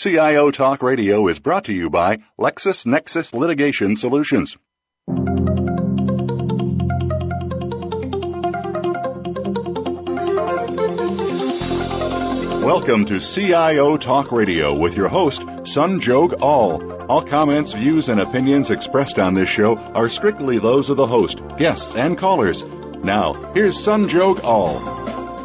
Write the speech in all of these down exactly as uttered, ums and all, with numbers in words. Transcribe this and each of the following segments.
C I O Talk Radio is brought to you by LexisNexis Litigation Solutions. Welcome to C I O Talk Radio with your host, Sanjog Aul. All comments, views, and opinions expressed on this show are strictly those of the host, guests, and callers. Now, here's Sanjog Aul.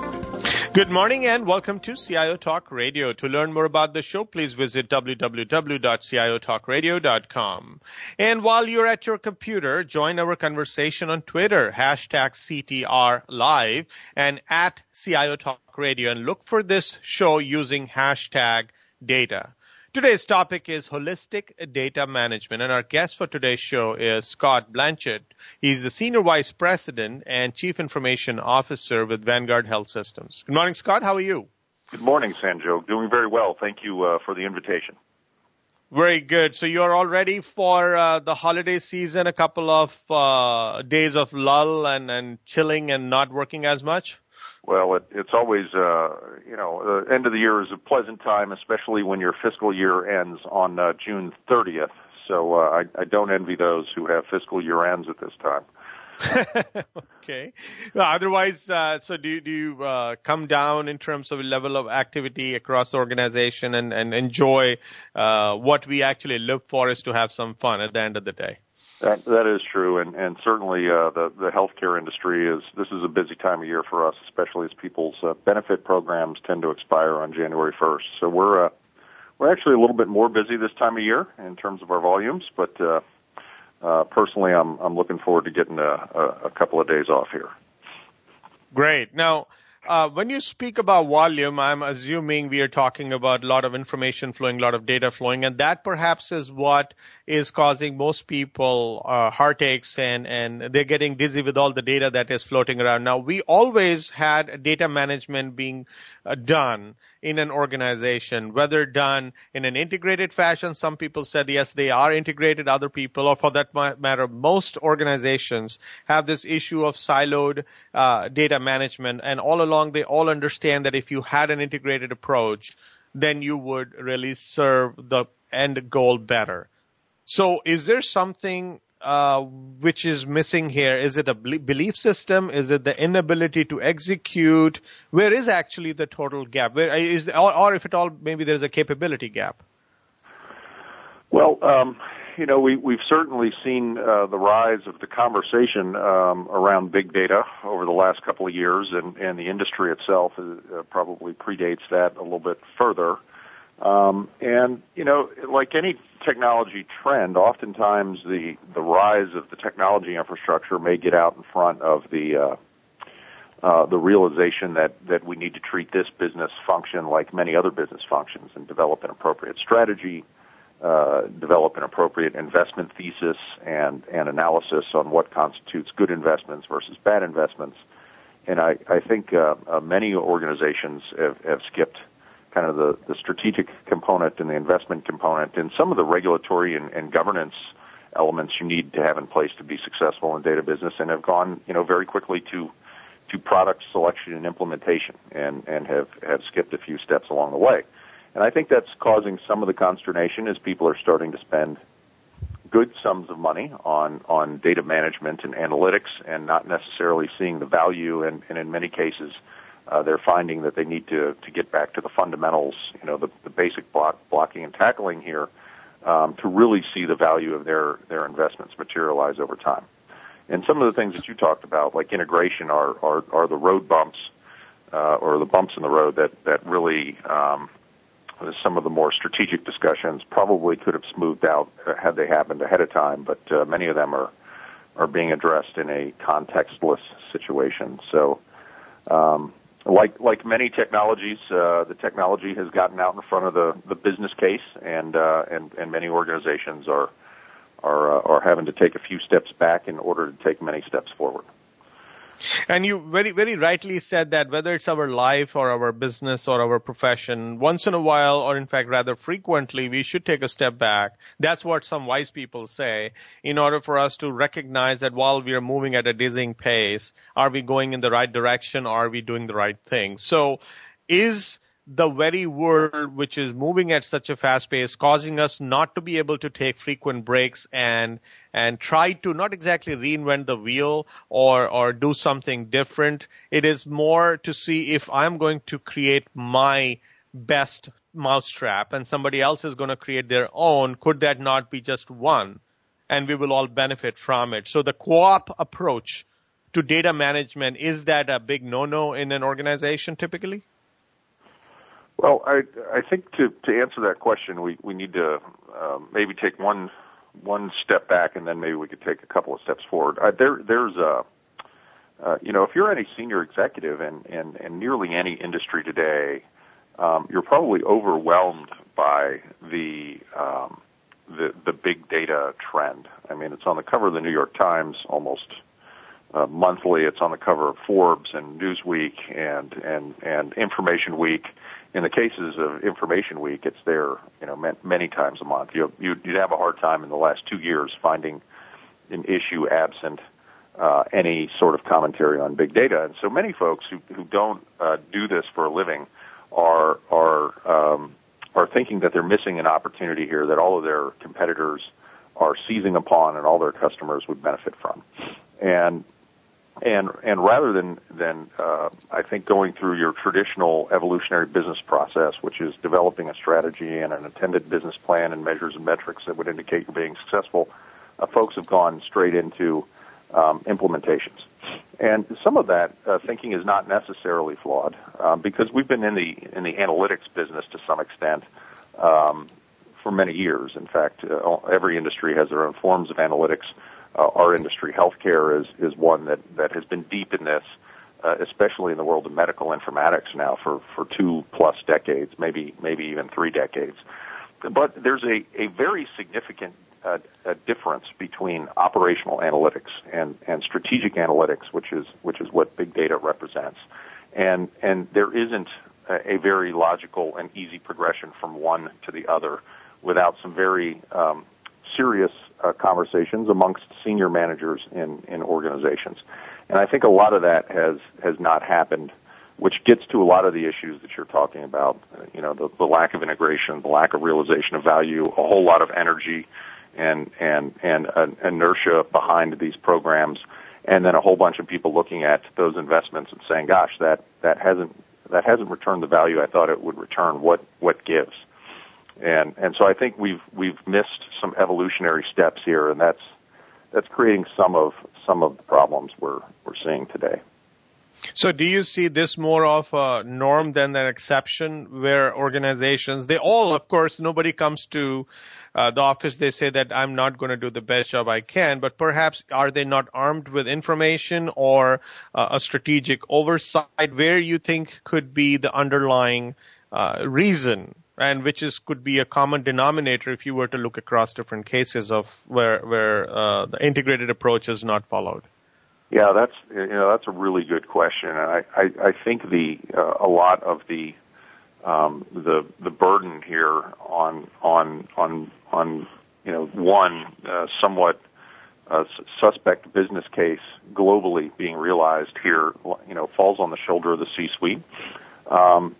Good morning and welcome to C I O Talk Radio. To learn more about the show, please visit w w w dot c i o talk radio dot com. And while you're at your computer, join our conversation on Twitter, hashtag C T R Live and at C I O Talk Radio, and look for this show using hashtag data. Today's topic is holistic data management, and our guest for today's show is Scott Blanchard. He's the Senior Vice President and Chief Information Officer with Vanguard Health Systems. Good morning, Scott. How are you? Good morning, Sanjog. Doing very well. Thank you uh, for the invitation. Very good. So you're all ready for uh, the holiday season, a couple of uh, days of lull and, and chilling and not working as much? Well, it, it's always, uh, you know, the end of the year is a pleasant time, especially when your fiscal year ends on uh, June thirtieth. So uh, I, I don't envy those who have fiscal year ends at this time. Okay. Well, otherwise, uh, so do, do you uh, come down in terms of level of activity across the organization and, and enjoy uh, what we actually look for is to have some fun at the end of the day? That, that is true, and, and certainly uh, the, the healthcare industry is, this is a busy time of year for us, especially as people's uh, benefit programs tend to expire on January first. So we're, uh, we're actually a little bit more busy this time of year in terms of our volumes, but uh, uh, personally I'm, I'm looking forward to getting a, a, a couple of days off here. Great. Now, Uh, when you speak about volume, I'm assuming we are talking about a lot of information flowing, a lot of data flowing, and that perhaps is what is causing most people uh, heartaches, and, and they're getting dizzy with all the data that is floating around. Now, we always had data management being uh, done in an organization, whether done in an integrated fashion. Some people said, yes, they are integrated. Other people, or for that matter, most organizations have this issue of siloed uh, data management, and all along they all understand that if you had an integrated approach, then you would really serve the end goal better. So is there something uh, which is missing here? Is it a belief system? Is it the inability to execute? Where is actually the total gap? Where is, or, or if at all, maybe there's a capability gap? Well, um, you know, we, we've certainly seen uh, the rise of the conversation um, around big data over the last couple of years, and, and the industry itself is, uh, probably predates that a little bit further. Um, and, you know, like any technology trend, oftentimes the, the rise of the technology infrastructure may get out in front of the uh, uh, the realization that, that we need to treat this business function like many other business functions and develop an appropriate strategy, Uh, develop an appropriate investment thesis and, and analysis on what constitutes good investments versus bad investments. And I, I think uh, uh, many organizations have, have skipped kind of the, the strategic component and the investment component and some of the regulatory and, and governance elements you need to have in place to be successful in data business, and have gone, you know, very quickly to to product selection and implementation, and, and have, have skipped a few steps along the way. And I think that's causing some of the consternation as people are starting to spend good sums of money on, on data management and analytics, and not necessarily seeing the value. And, and in many cases, uh, they're finding that they need to, to get back to the fundamentals, you know, the, the basic block, blocking and tackling here, um, to really see the value of their, their investments materialize over time. And some of the things that you talked about, like integration, are, are, are the road bumps, uh, or the bumps in the road that, that really, um, some of the more strategic discussions probably could have smoothed out had they happened ahead of time, but uh, many of them are are being addressed in a contextless situation. So, um, like like many technologies, uh, the technology has gotten out in front of the, the business case, and uh, and and many organizations are are uh, are having to take a few steps back in order to take many steps forward. And you very, very rightly said that whether it's our life or our business or our profession, once in a while, or in fact rather frequently, we should take a step back. That's what some wise people say, in order for us to recognize that while we are moving at a dizzying pace, are we going in the right direction, or are we doing the right thing? So is the very world which is moving at such a fast pace, causing us not to be able to take frequent breaks and and try to not exactly reinvent the wheel or or do something different. It is more to see if I'm going to create my best mousetrap and somebody else is going to create their own, could that not be just one? And we will all benefit from it. So the co-op approach to data management, is that a big no-no in an organization typically? Well, I I think to, to answer that question, we, we need to uh, maybe take one one step back, and then maybe we could take a couple of steps forward. Uh, there there's a uh, you know, if you're any senior executive in, in, in nearly any industry today, um, you're probably overwhelmed by the um, the the big data trend. I mean, it's on the cover of the New York Times almost uh, monthly. It's on the cover of Forbes and Newsweek and and and Information Week. In the cases of Information Week, it's there, you know, many times a month. You, you'd have a hard time in the last two years finding an issue absent uh, any sort of commentary on big data. And so many folks who, who don't uh, do this for a living are are um, are thinking that they're missing an opportunity here that all of their competitors are seizing upon and all their customers would benefit from. And And and rather than than uh, I think going through your traditional evolutionary business process, which is developing a strategy and an intended business plan and measures and metrics that would indicate you're being successful, uh, folks have gone straight into um, implementations. And some of that uh, thinking is not necessarily flawed um, because we've been in the in the analytics business to some extent um, for many years. In fact, uh, every industry has their own forms of analytics. Uh, our industry, healthcare, is, is one that, that has been deep in this, uh, especially in the world of medical informatics now for, for two plus decades, maybe maybe even three decades. But there's a, a very significant uh, a difference between operational analytics and, and strategic analytics, which is which is what big data represents. And and there isn't a, a very logical and easy progression from one to the other without some very um, serious uh, conversations amongst senior managers in, in organizations. And I think a lot of that has, has not happened, which gets to a lot of the issues that you're talking about, uh, you know, the, the lack of integration, the lack of realization of value, a whole lot of energy and, and, and uh, inertia behind these programs, and then a whole bunch of people looking at those investments and saying, gosh, that, that hasn't, that hasn't returned the value I thought it would return. What, what gives? And and so I think we've we've missed some evolutionary steps here, and that's that's creating some of some of the problems we're we're seeing today. So do you see this more of a norm than an exception, where organizations, they all, of course, nobody comes to uh, the office, they say that I'm not going to do the best job I can, but perhaps are they not armed with information or uh, a strategic oversight? Where you think could be the underlying uh, reason? And which is could be a common denominator if you were to look across different cases of where where uh, the integrated approach is not followed. Yeah, that's you know that's a really good question, and I I, I think the uh, a lot of the um, the the burden here on on on on you know one uh, somewhat uh, suspect business case globally being realized here you know falls on the shoulder of the C-suite. Um,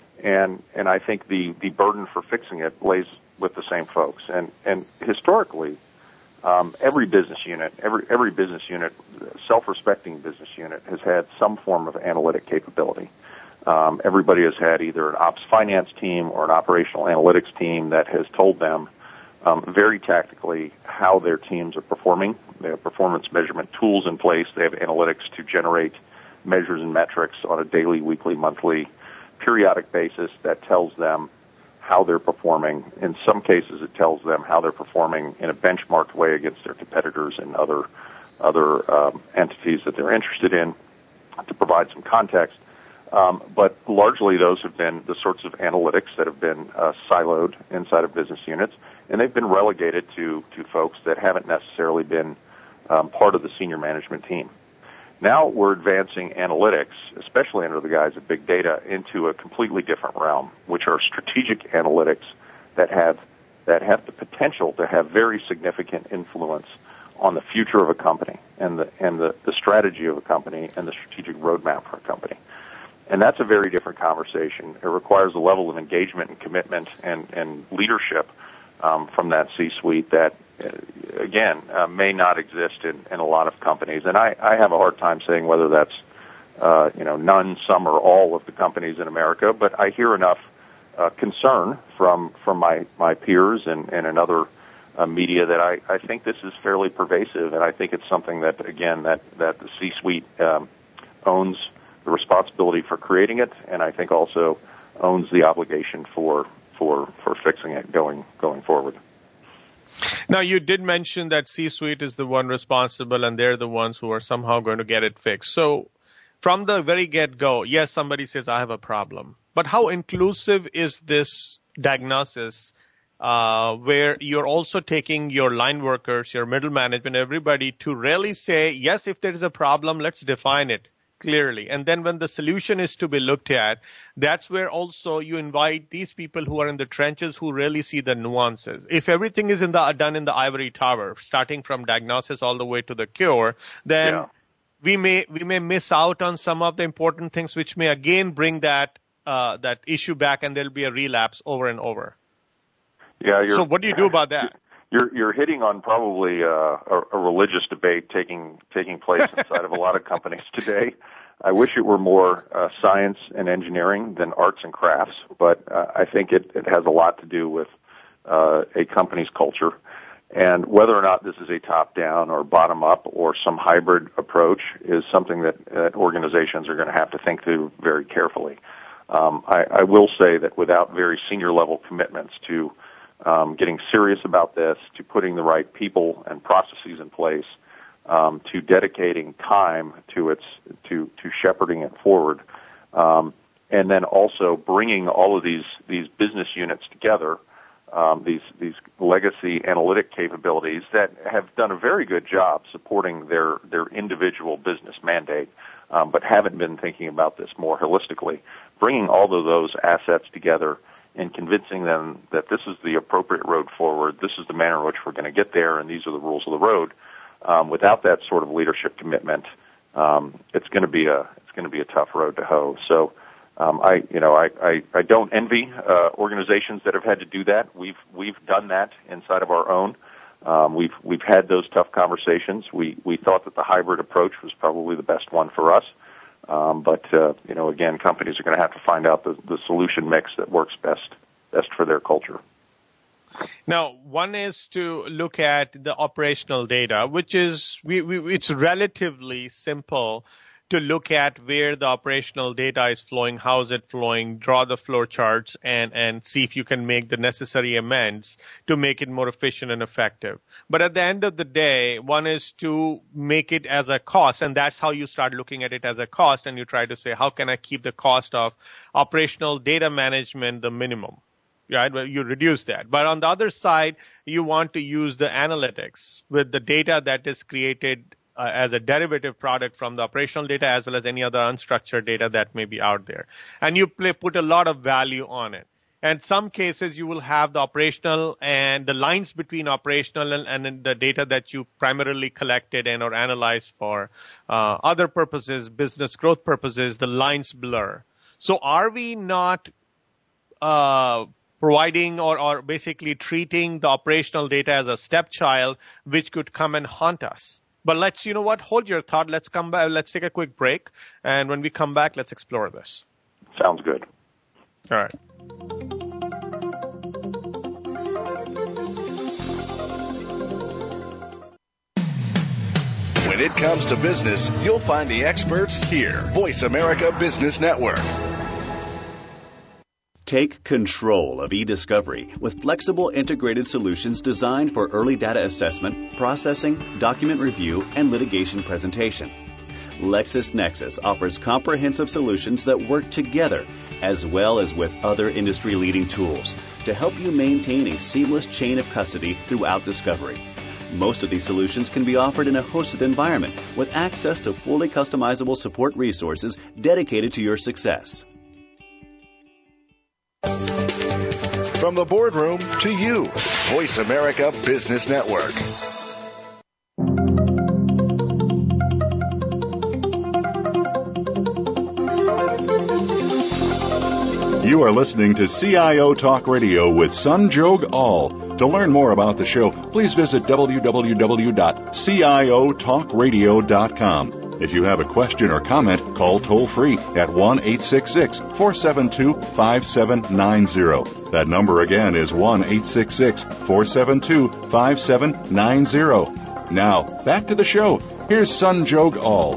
And and I think the, the burden for fixing it lays with the same folks. And and historically, um, every business unit, every every business unit, self-respecting business unit, has had some form of analytic capability. Um, everybody has had either an ops finance team or an operational analytics team that has told them um, very tactically how their teams are performing. They have performance measurement tools in place. They have analytics to generate measures and metrics on a daily, weekly, monthly, periodic basis that tells them how they're performing. In some cases, it tells them how they're performing in a benchmarked way against their competitors and other other um, entities that they're interested in to provide some context. Um, but largely, those have been the sorts of analytics that have been uh, siloed inside of business units, and they've been relegated to to folks that haven't necessarily been um, part of the senior management team. Now we're advancing analytics, especially under the guise of big data, into a completely different realm, which are strategic analytics that have that have the potential to have very significant influence on the future of a company and the and the, the strategy of a company and the strategic roadmap for a company. And that's a very different conversation. It requires a level of engagement and commitment and, and leadership um, from that C-suite that, uh, again, uh, may not exist in, in a lot of companies. And I, I have a hard time saying whether that's, uh, you know, none, some, or all of the companies in America, but I hear enough uh, concern from from my, my peers and, and in other uh, media that I, I think this is fairly pervasive, and I think it's something that, again, that, that the C-suite um, owns the responsibility for creating it, and I think also owns the obligation for for for fixing it going going forward. Now, you did mention that C-suite is the one responsible, and they're the ones who are somehow going to get it fixed. So, from the very get-go, yes, somebody says, I have a problem. But how inclusive is this diagnosis uh, where you're also taking your line workers, your middle management, everybody to really say, yes, if there is a problem, let's define it clearly. And then when the solution is to be looked at, that's where also you invite these people who are in the trenches who really see the nuances. If everything is in the, done in the ivory tower, starting from diagnosis all the way to the cure, then yeah. we may we may miss out on some of the important things, which may again bring that uh, that issue back, and there'll be a relapse over and over. Yeah. You're, so what do you do about that? You're you're hitting on probably uh, a, a religious debate taking taking place inside of a lot of companies today. I wish it were more uh, science and engineering than arts and crafts, but uh, I think it, it has a lot to do with uh, a company's culture. And whether or not this is a top-down or bottom-up or some hybrid approach is something that uh, organizations are going to have to think through very carefully. Um, I, I will say that without very senior-level commitments to um, getting serious about this, to putting the right people and processes in place, um, to dedicating time to its to to shepherding it forward, um, and then also bringing all of these these business units together. Um, these these legacy analytic capabilities that have done a very good job supporting their their individual business mandate, um, but haven't been thinking about this more holistically. Bringing all of those assets together and convincing them that this is the appropriate road forward, this is the manner in which we're going to get there, and these are the rules of the road. Um, without that sort of leadership commitment, um, it's going to be a it's going to be a tough road to hoe. So. Um, I, you know, I, I, I don't envy uh, organizations that have had to do that. We've we've done that inside of our own. Um, we've we've had those tough conversations. We we thought that the hybrid approach was probably the best one for us. Um, but uh, you know, again, companies are going to have to find out the, the solution mix that works best best for their culture. Now, one is to look at the operational data, which is we, we, it's relatively simple to look at where the operational data is flowing, how is it flowing, draw the flow charts, and, and see if you can make the necessary amends to make it more efficient and effective. But at the end of the day, one is to make it as a cost, and that's how you start looking at it as a cost, and you try to say, how can I keep the cost of operational data management the minimum? Right? Well, you reduce that. But on the other side, you want to use the analytics with the data that is created Uh, as a derivative product from the operational data as well as any other unstructured data that may be out there. And you play, put a lot of value on it. And some cases you will have the operational and the lines between operational and, and the data that you primarily collected and or analyzed for uh, other purposes, business growth purposes, the lines blur. So are we not uh, providing or, or basically treating the operational data as a stepchild which could come and haunt us? But let's, you know what, hold your thought. Let's come back. Let's take a quick break. And when we come back, let's explore this. Sounds good. All right. When it comes to business, you'll find the experts here. Voice America Business Network. Take control of e-discovery with flexible integrated solutions designed for early data assessment, processing, document review, and litigation presentation. LexisNexis offers comprehensive solutions that work together as well as with other industry-leading tools to help you maintain a seamless chain of custody throughout discovery. Most of these solutions can be offered in a hosted environment with access to fully customizable support resources dedicated to your success. From the boardroom to you, Voice America Business Network. You are listening to C I O Talk Radio with Sanjog Aul. To learn more about the show, please visit w w w dot c i o talk radio dot com. If you have a question or comment, call toll-free at one eight six six, four seven two, five seven nine zero. That number again is one eight six six, four seven two, five seven nine zero. Now, back to the show. Here's Sanjog Aul.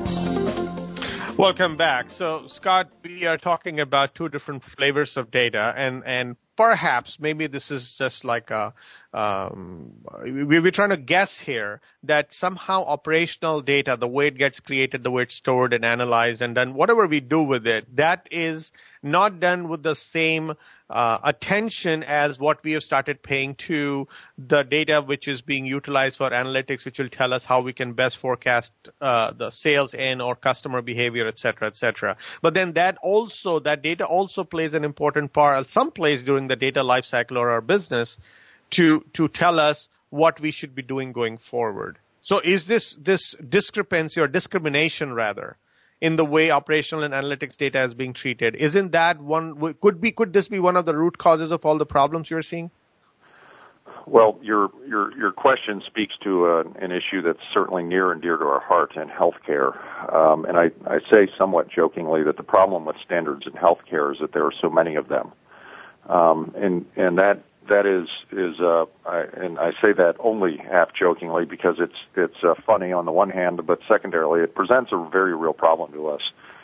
Welcome back. So, Scott, we are talking about two different flavors of data, and, and perhaps maybe this is just like a, um, we, we're trying to guess here that somehow operational data, the way it gets created, the way it's stored and analyzed, and then whatever we do with it, that is not done with the same uh, attention as what we have started paying to the data which is being utilized for analytics, which will tell us how we can best forecast uh, the sales in or customer behavior, et cetera, et cetera. But then that also, that data also plays an important part, some place during the data lifecycle or our business to, to tell us what we should be doing going forward. So is this, this discrepancy or discrimination rather in the way operational and analytics data is being treated, isn't that one, could be, could this be one of the root causes of all the problems you're seeing? Well, your your your question speaks to a, an issue that's certainly near and dear to our heart in healthcare. Um, and I, I say somewhat jokingly that the problem with standards in healthcare is that there are so many of them. Um, and and that that is is uh, I, and I say that only half jokingly because it's it's uh, funny on the one hand, but secondarily it presents a very real problem to us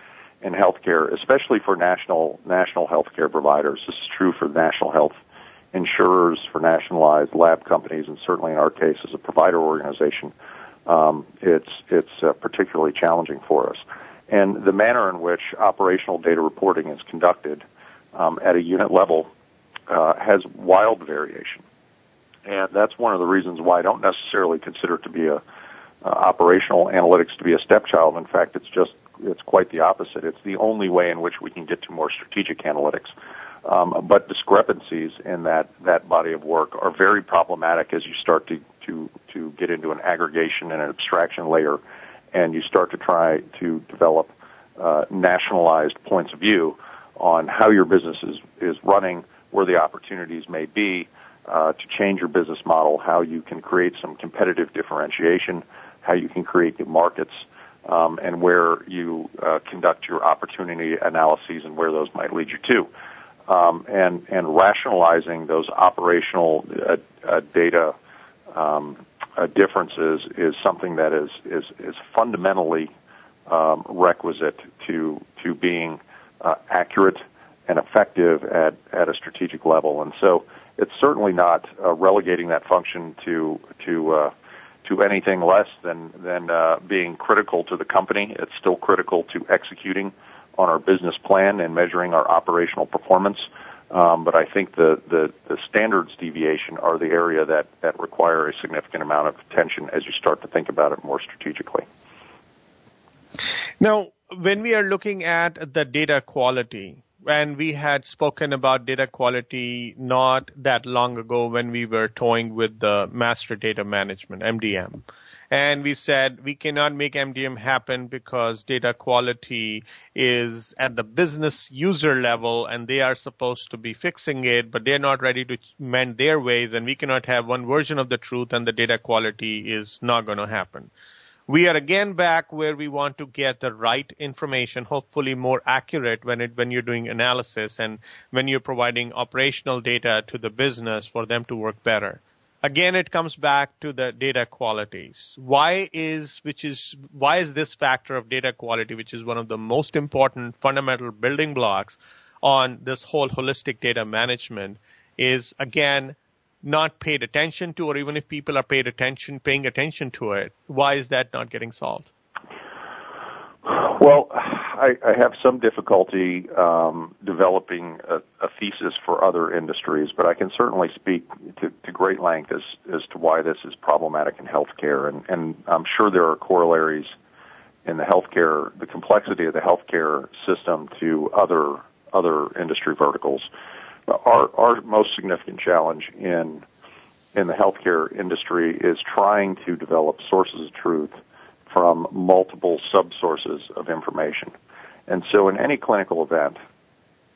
in healthcare, especially for national national healthcare providers. This is true for national health insurers, for nationalized lab companies, and certainly in our case as a provider organization, um, it's it's uh, particularly challenging for us. And the manner in which operational data reporting is conducted um, at a unit level uh, has wild variation, and that's one of the reasons why I don't necessarily consider it to be a uh, operational analytics to be a stepchild. In fact, it's just it's quite the opposite. It's the only way in which we can get to more strategic analytics. Um, but discrepancies in that, that body of work are very problematic as you start to, to, to get into an aggregation and an abstraction layer, and you start to try to develop uh, nationalized points of view on how your business is, is running, where the opportunities may be uh, to change your business model, how you can create some competitive differentiation, how you can create new markets, um, and where you uh, conduct your opportunity analyses and where those might lead you to. Um, and, and rationalizing those operational uh, uh, data um, uh, differences is something that is is, is fundamentally um, requisite to to being uh, accurate and effective at, at a strategic level. And so it's certainly not uh, relegating that function to to uh, to anything less than than uh, being critical to the company. It's still critical to executing on our business plan and measuring our operational performance. Um, but I think the, the, the standards deviation are the area that, that require a significant amount of attention as you start to think about it more strategically. Now, when we are looking at the data quality, and we had spoken about data quality not that long ago when we were toying with the master data management, M D M. And we said we cannot make M D M happen because data quality is at the business user level and they are supposed to be fixing it, but they're not ready to mend their ways, and we cannot have one version of the truth and the data quality is not going to happen. We are again back where we want to get the right information, hopefully more accurate when it when you're doing analysis and when you're providing operational data to the business for them to work better. Again, it comes back to the data qualities. Why is, which is, why is this factor of data quality, which is one of the most important fundamental building blocks on this whole holistic data management, is again not paid attention to, or even if people are paid attention, paying attention to it, why is that not getting solved? Well, I, I have some difficulty um, developing a, a thesis for other industries, but I can certainly speak to, to great length as, as to why this is problematic in healthcare. And, and I'm sure there are corollaries in the healthcare, the complexity of the healthcare system to other other industry verticals. Our, our most significant challenge in in the healthcare industry is trying to develop sources of truth from multiple sub-sources of information. And so in any clinical event,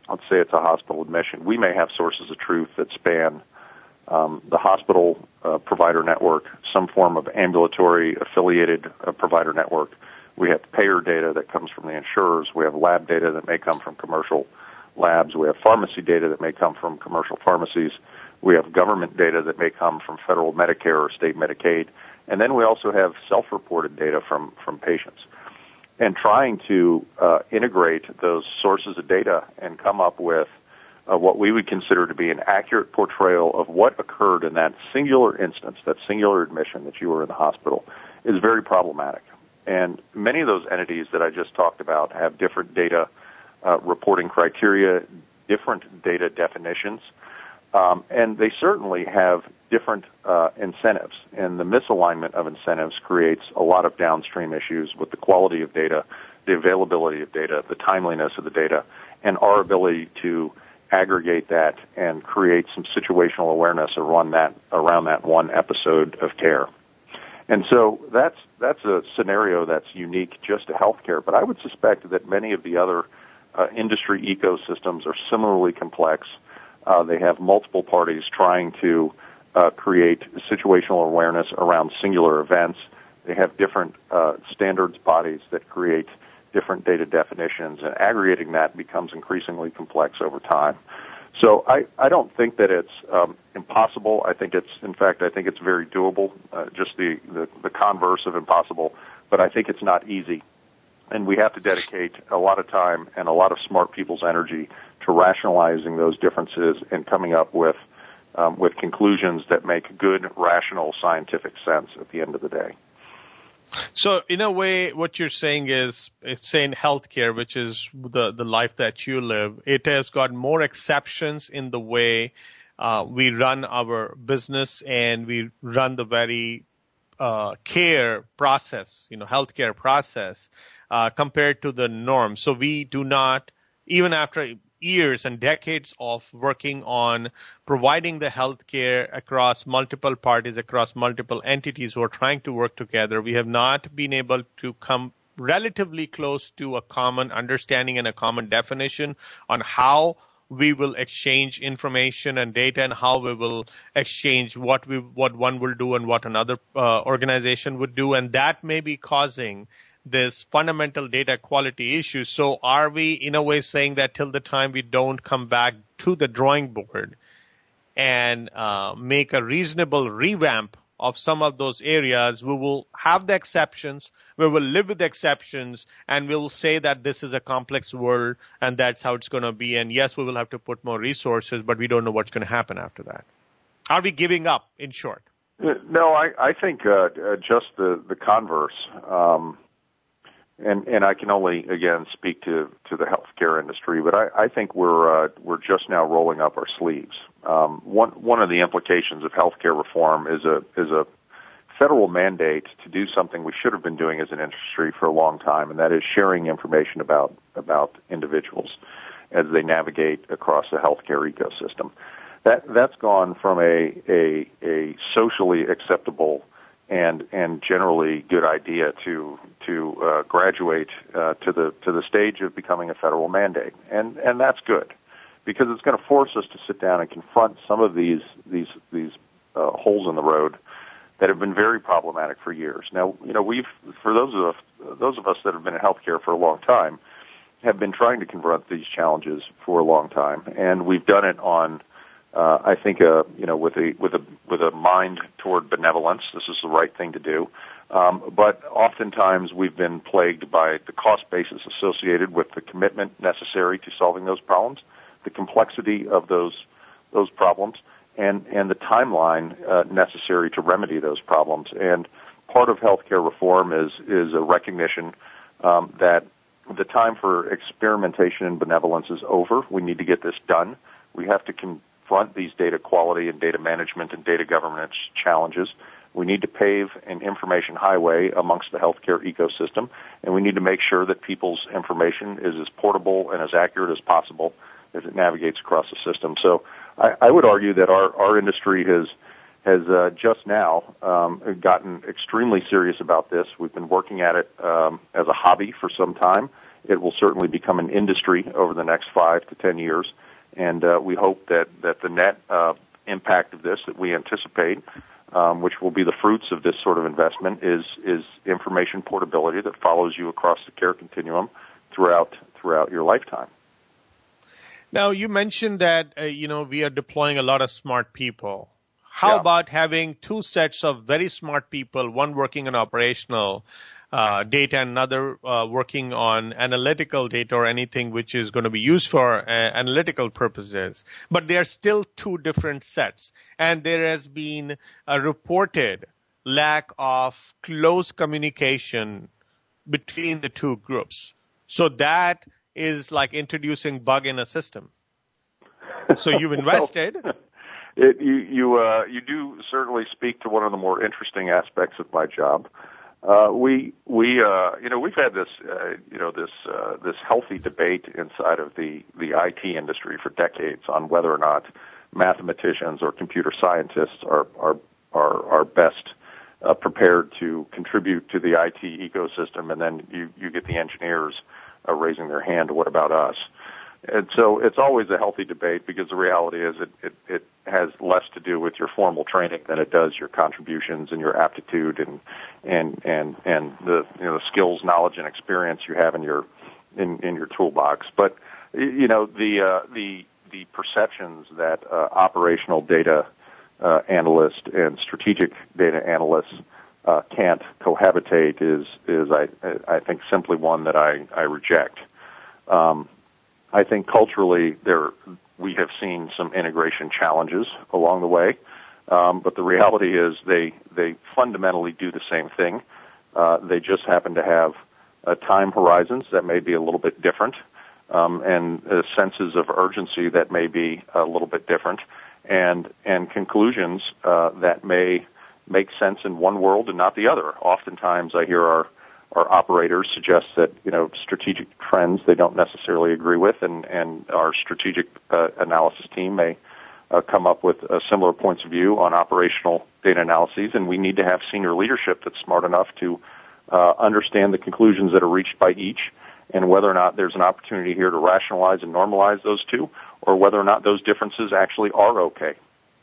let's say it's a hospital admission, we may have sources of truth that span um, the hospital uh, provider network, some form of ambulatory affiliated uh, provider network. We have payer data that comes from the insurers. We have lab data that may come from commercial labs. We have pharmacy data that may come from commercial pharmacies. We have government data that may come from federal Medicare or state Medicaid. And then we also have self-reported data from, from patients. And trying to uh, integrate those sources of data and come up with uh, what we would consider to be an accurate portrayal of what occurred in that singular instance, that singular admission that you were in the hospital, is very problematic. And many of those entities that I just talked about have different data uh, reporting criteria, different data definitions, um, and they certainly have different uh, incentives. And the misalignment of incentives creates a lot of downstream issues with the quality of data, the availability of data, the timeliness of the data, and our ability to aggregate that and create some situational awareness around that, around that one episode of care. And so that's that's a scenario that's unique just to healthcare, but I would suspect that many of the other uh, industry ecosystems are similarly complex. Uh, they have multiple parties trying to uh, create situational awareness around singular events. They have different uh, standards bodies that create different data definitions, and aggregating that becomes increasingly complex over time. So I, I don't think that it's um, impossible. I think it's, in fact, I think it's very doable, uh, just the, the, the converse of impossible, but I think it's not easy. And we have to dedicate a lot of time and a lot of smart people's energy to rationalizing those differences and coming up with um, with conclusions that make good, rational, scientific sense at the end of the day. So in a way, what you're saying is, say in healthcare, which is the, the life that you live, it has got more exceptions in the way uh, we run our business and we run the very uh, care process, you know, healthcare process uh, compared to the norm. So we do not, even after years and decades of working on providing the healthcare across multiple parties, across multiple entities who are trying to work together, we have not been able to come relatively close to a common understanding and a common definition on how we will exchange information and data and how we will exchange what we what one will do and what another uh, organization would do. And that may be causing this fundamental data quality issue. So are we, in a way, saying that till the time we don't come back to the drawing board and uh, make a reasonable revamp of some of those areas, we will have the exceptions, we will live with the exceptions, and we will say that this is a complex world and that's how it's going to be. And yes, we will have to put more resources, but we don't know what's going to happen after that. Are we giving up, in short? No, I, I think uh, just the, the converse. Um, And, and I can only, again, speak to, to the healthcare industry, but I, I think we're, uh, we're just now rolling up our sleeves. Um, one, one of the implications of healthcare reform is a, is a federal mandate to do something we should have been doing as an industry for a long time, and that is sharing information about, about individuals as they navigate across the healthcare ecosystem. That, that's gone from a, a, a socially acceptable and and generally good idea to to uh, graduate uh, to the to the stage of becoming a federal mandate, and and that's good because it's going to force us to sit down and confront some of these these these uh, holes in the road that have been very problematic for years. Now, you know, we've for those of us, those of us that have been in healthcare for a long time have been trying to confront these challenges for a long time, and we've done it on. Uh, I think, uh, you know, with a with a with a mind toward benevolence, this is the right thing to do. Um, but oftentimes we've been plagued by the cost basis associated with the commitment necessary to solving those problems, the complexity of those those problems, and and the timeline uh, necessary to remedy those problems. And part of healthcare reform is is a recognition um, that the time for experimentation and benevolence is over. We need to get this done. We have to con- confront these data quality and data management and data governance challenges. We need to pave an information highway amongst the healthcare ecosystem, and we need to make sure that people's information is as portable and as accurate as possible as it navigates across the system. So I, I would argue that our, our industry has has uh, just now um, gotten extremely serious about this. We've been working at it um, as a hobby for some time, It will certainly become an industry over the next five to ten years, and uh, we hope that, that the net uh, impact of this that we anticipate, um, which will be the fruits of this sort of investment, is is information portability that follows you across the care continuum throughout throughout your lifetime. Now, you mentioned that uh, you know we are deploying a lot of smart people. How Yeah. about having two sets of very smart people, one working on operational uh, data and another uh, working on analytical data or anything which is going to be used for uh, analytical purposes? But they are still two different sets. And there has been a reported lack of close communication between the two groups. So that is like introducing bug in a system. So you've invested. Well, It, you you uh, you do certainly speak to one of the more interesting aspects of my job. Uh, we we uh, you know we've had this uh, you know this uh, this healthy debate inside of the the I T industry for decades on whether or not mathematicians or computer scientists are are are, are best uh, prepared to contribute to the I T ecosystem, and then you you get the engineers uh, raising their hand. What about us? And so it's always a healthy debate, because the reality is it, it, it has less to do with your formal training than it does your contributions and your aptitude and and and and the you know the skills, knowledge, and experience you have in your in, in your toolbox. But you know the uh, the the perceptions that uh, operational data uh, analysts and strategic data analysts uh, can't cohabitate is is I I think simply one that I I reject. Um, I think culturally there we have seen some integration challenges along the way, um, but the reality is they they fundamentally do the same thing. Uh, they just happen to have uh, time horizons that may be a little bit different, um, and uh, senses of urgency that may be a little bit different, and and conclusions uh, that may make sense in one world and not the other. Oftentimes, I hear our Our operators suggest that, you know, strategic trends they don't necessarily agree with, and, and our strategic uh, analysis team may uh, come up with uh, similar points of view on operational data analyses, and we need to have senior leadership that's smart enough to uh, understand the conclusions that are reached by each, and whether or not there's an opportunity here to rationalize and normalize those two, or whether or not those differences actually are okay.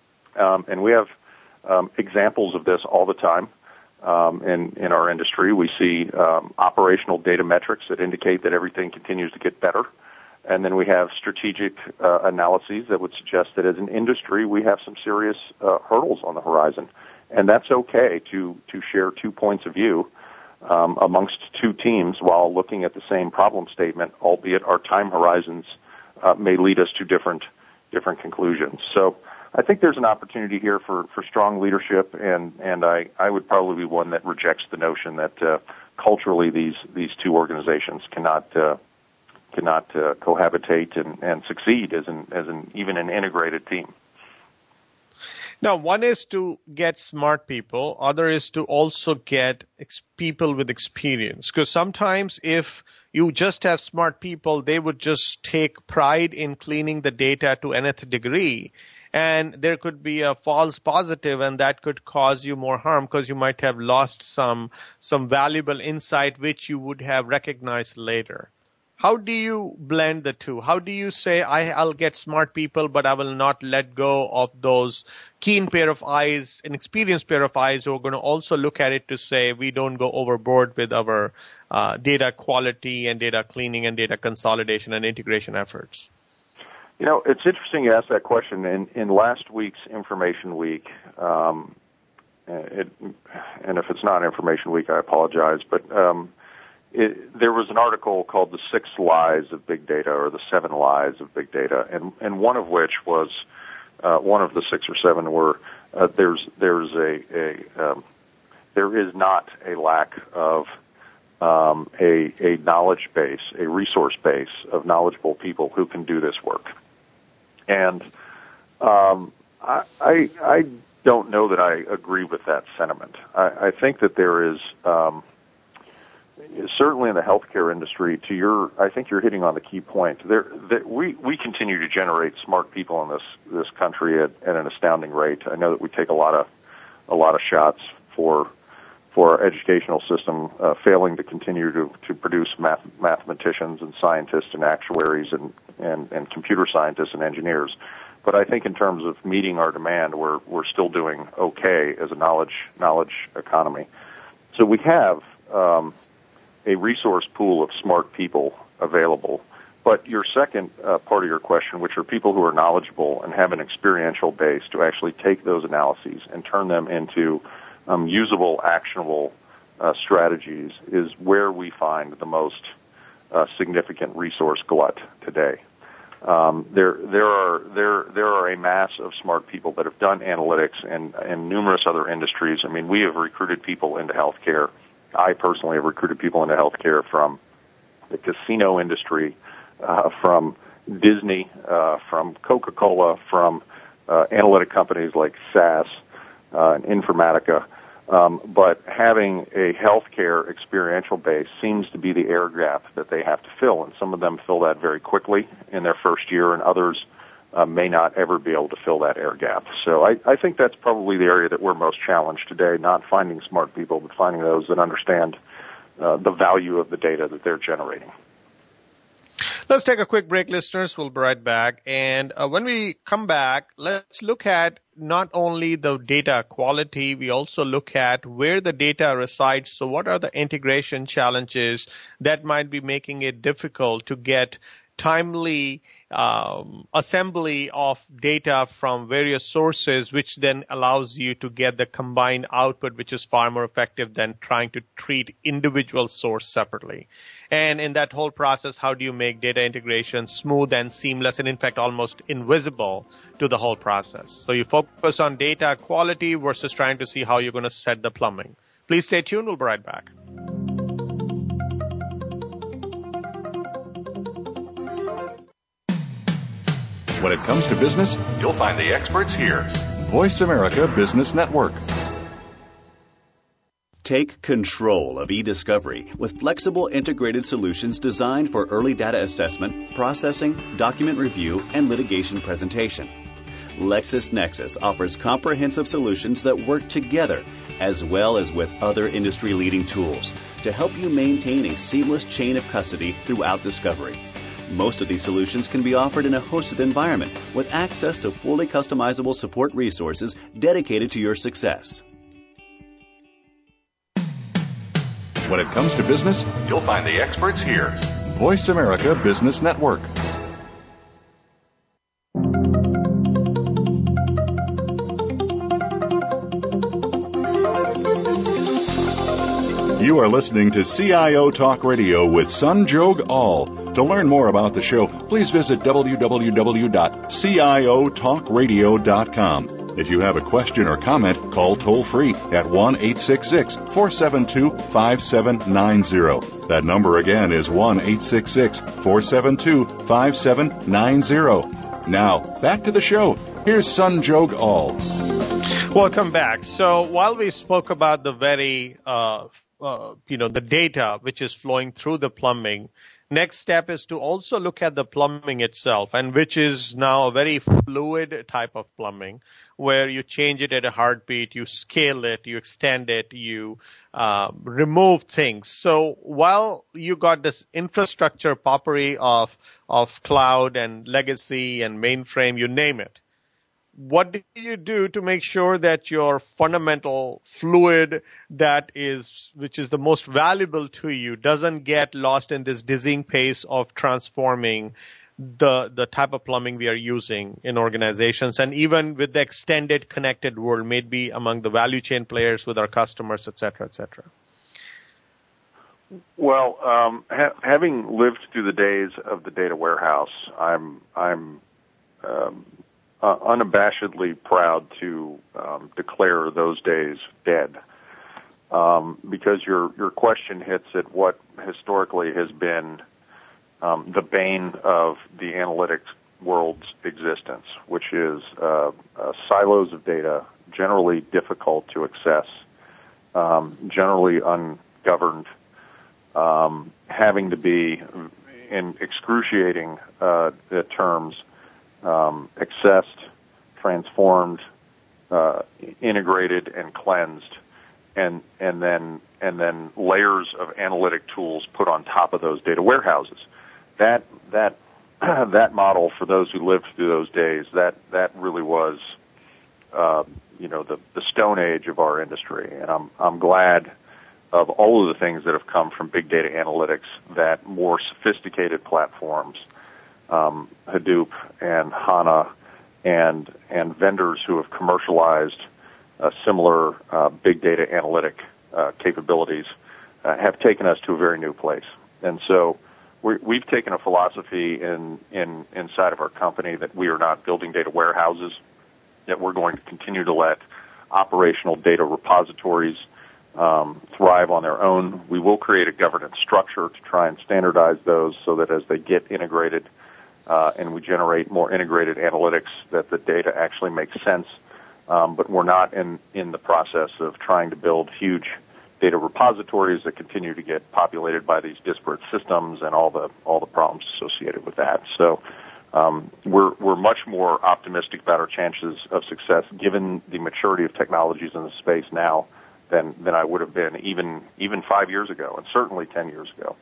Um, and we have um, examples of this all the time. Um, in, in our industry, we see um, operational data metrics that indicate that everything continues to get better. And then we have strategic uh, analyses that would suggest that as an industry, we have some serious uh, hurdles on the horizon. And that's okay to, to share two points of view um, amongst two teams while looking at the same problem statement, albeit our time horizons uh, may lead us to different different conclusions. So I think there's an opportunity here for, for strong leadership, and, and I, I would probably be one that rejects the notion that uh, culturally these, these two organizations cannot uh, cannot uh, cohabitate and, and succeed as an as an even an integrated team. Now, one is to get smart people. Other is to also get ex- people with experience. Because sometimes if you just have smart people, they would just take pride in cleaning the data to nth degree. And there could be a false positive, and that could cause you more harm because you might have lost some some valuable insight which you would have recognized later. How do you blend the two? How do you say, I, I'll get smart people, but I will not let go of those keen pair of eyes, an experienced pair of eyes who are going to also look at it to say we don't go overboard with our uh, data quality and data cleaning and data consolidation and integration efforts? You know, it's interesting you ask that question. In, in last week's Information Week, um, it, and if it's not Information Week, I apologize, but um, It, there was an article called The Six Lies of Big Data, or The Seven Lies of Big Data, and, and one of which was, uh, one of the six or seven were, uh, there's, there's a, a um, there is not a lack of um, a, a knowledge base, a resource base of knowledgeable people who can do this work. And um, I, I, I don't know that I agree with that sentiment. I, I think that there is... Um, Certainly in the healthcare industry, to your, I think you're hitting on the key point. There, that we, we continue to generate smart people in this, this country at, at an astounding rate. I know that we take a lot of, a lot of shots for, for our educational system, uh, failing to continue to, to produce math, mathematicians and scientists and actuaries and, and, and computer scientists and engineers. But I think in terms of meeting our demand, we're we're still doing okay as a knowledge knowledge economy. So we have um, a resource pool of smart people available. But your second uh, part of your question, which are people who are knowledgeable and have an experiential base to actually take those analyses and turn them into um, usable, actionable uh, strategies, is where we find the most uh, significant resource glut today. Um, there, there are there there are a mass of smart people that have done analytics and and numerous other industries. I mean, we have recruited people into healthcare. I personally have recruited people into healthcare from the casino industry, uh, from Disney, uh, from Coca-Cola, from uh, analytic companies like S A S uh, and Informatica. Um, but having a healthcare experiential base seems to be the air gap that they have to fill, and some of them fill that very quickly in their first year, and others uh, may not ever be able to fill that air gap. So I, I think that's probably the area that we're most challenged today, not finding smart people, but finding those that understand uh, the value of the data that they're generating. Let's take a quick break, listeners. We'll be right back. And uh, when we come back, let's look at not only the data quality, we also look at where the data resides. So what are the integration challenges that might be making it difficult to get timely um, assembly of data from various sources, which then allows you to get the combined output, which is far more effective than trying to treat individual source separately. And in that whole process, how do you make data integration smooth and seamless and, in fact, almost invisible to the whole process? So you focus on data quality versus trying to see how you're going to set the plumbing. Please stay tuned. We'll be right back. When it comes to business, you'll find the experts here. Voice America Business Network. Take control of e-discovery with flexible integrated solutions designed for early data assessment, processing, document review, and litigation presentation. LexisNexis offers comprehensive solutions that work together as well as with other industry-leading tools to help you maintain a seamless chain of custody throughout discovery. Most of these solutions can be offered in a hosted environment with access to fully customizable support resources dedicated to your success. When it comes to business, you'll find the experts here. Voice America Business Network. You are listening to C I O Talk Radio with Sanjog Aul. To learn more about the show, please visit w w w dot c i o talk radio dot com. If you have a question or comment, call toll-free at one eight six six, four seven two, five seven nine zero. That number again is one eight six six, four seven two, five seven nine zero. Now, back to the show. Here's Sanjog Aul. Welcome back. So while we spoke about the very, uh, uh, you know, the data which is flowing through the plumbing, next step is to also look at the plumbing itself, and which is now a very fluid type of plumbing where you change it at a heartbeat, you scale it, you extend it, you uh, remove things. So while you got this infrastructure potpourri of of cloud and legacy and mainframe, you name it, what do you do to make sure that your fundamental fluid that is, which is the most valuable to you, doesn't get lost in this dizzying pace of transforming the the type of plumbing we are using in organizations, and even with the extended connected world, maybe among the value chain players with our customers, et cetera, et cetera? Well, um, ha- having lived through the days of the data warehouse, I'm I'm um, uh, unabashedly proud to um, declare those days dead, um, because your your question hits at what historically has been um, the bane of the analytics world's existence, which is uh, uh, silos of data, generally difficult to access, um, generally ungoverned, um, having to be, in excruciating uh, terms, um, accessed, transformed, uh, integrated, and cleansed and and then and then layers of analytic tools put on top of those data warehouses. That that that model, for those who lived through those days, that that really was, uh, you know, the the stone age of our industry. And I'm I'm glad of all of the things that have come from big data analytics, that more sophisticated platforms, um, Hadoop and HANA, and and vendors who have commercialized uh, similar uh, big data analytic uh, capabilities uh, have taken us to a very new place. And so we, we've taken a philosophy in, in inside of our company that we are not building data warehouses, that we're going to continue to let operational data repositories um, thrive on their own. We will create a governance structure to try and standardize those so that as they get integrated uh, and we generate more integrated analytics, that the data actually makes sense. Um, but we're not in, in the process of trying to build huge data repositories that continue to get populated by these disparate systems and all the all the problems associated with that. So um, we're we're much more optimistic about our chances of success given the maturity of technologies in the space now than than I would have been even even five years ago, and certainly ten years ago.